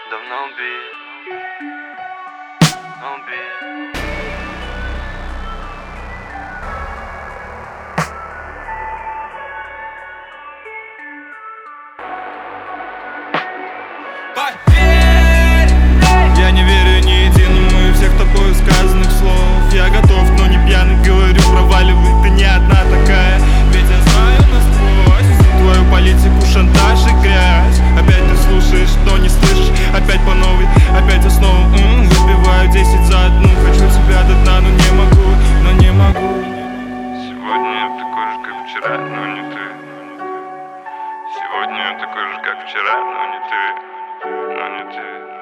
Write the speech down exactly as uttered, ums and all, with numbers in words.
давно убит, убит. Поверь, я не верю ни единому из всех тобой сказанных слов. Я готов, но не пьяный, говорю, проваливай, ты не одна такая. Ведь я знаю насквозь твою политику, шантаж и грязь. Опять ты слушаешь, но не слышишь, опять по новой, опять основу м-м, выпиваю десять за одну. Хочу тебя до дна, но не могу, но не могу. Сегодня я такой же, как вчера, но не ты. Сегодня я такой же, как вчера, но не ты, но не ты.